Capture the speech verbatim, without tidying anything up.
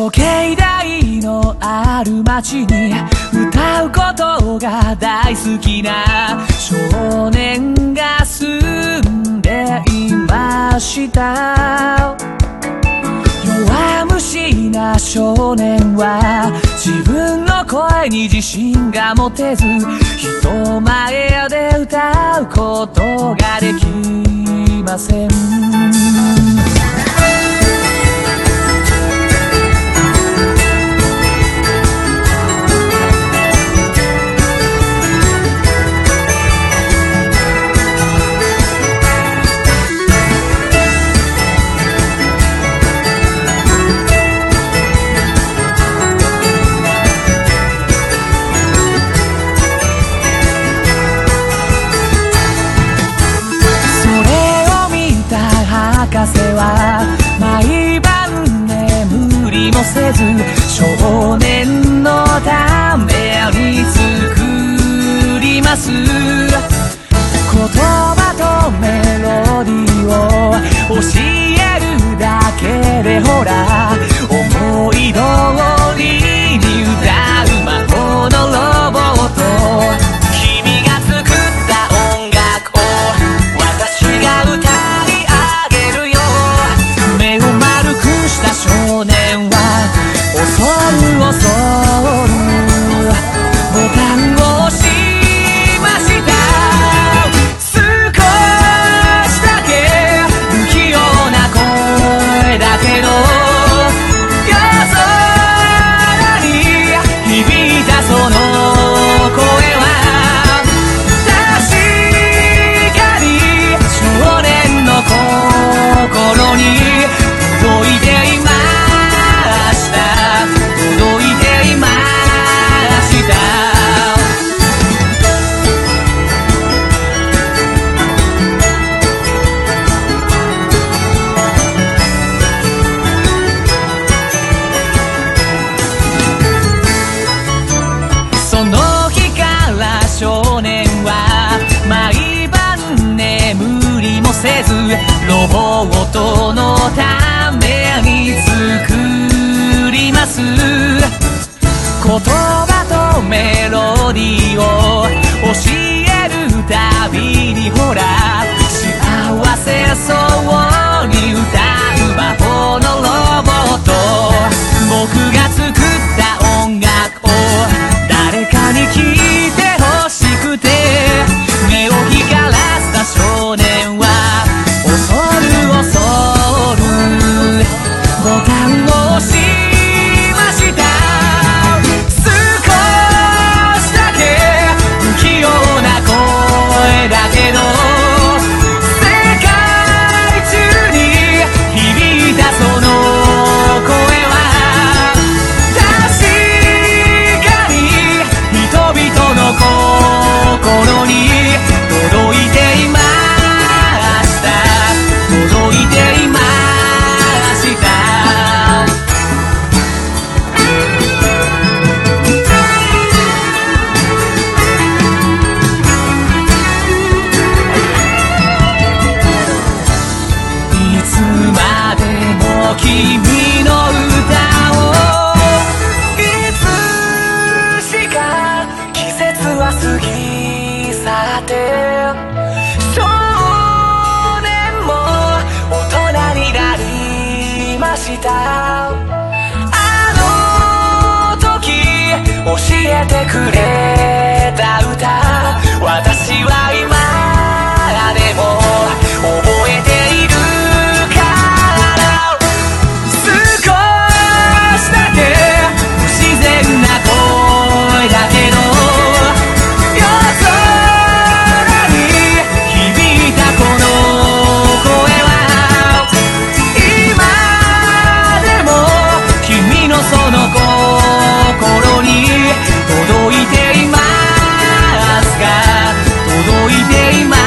時計台のある街に歌うことが大好きな少年が住んでいました。弱虫な少年は自分の声に自信が持てず、人前で歌うことができません。博士は毎晩眠りもせず、少年のために作ります。言葉とメロディーを教えるだけでほら、思い通りに歌う魔法のロボット。君が作った音楽を私が歌う少年は恐る恐るボタンを押しました。少しだけ不器用な声だけど、夜空に響いたその声は確かに少年の心に届いています。届いていました。その日から少年は毎晩眠りもせず、ロボットのために作ります。言葉とメロディーを教えるたびにほら、幸せそうに歌う魔法のロボット。僕が作った音楽を誰かに聴いてほしくて、目を光らせた少年は恐る恐るボタンを押しました。だけど世界中に響いたその声は確かに人々の心に届いていました。届いていました。君の歌をいつしか季節は過ぎ去って、少年も大人になりました。あの時教えてくれた歌、私は今でも覚えている。だけど夜空に響いたこの声は今でも君のその心に届いていますか？届いています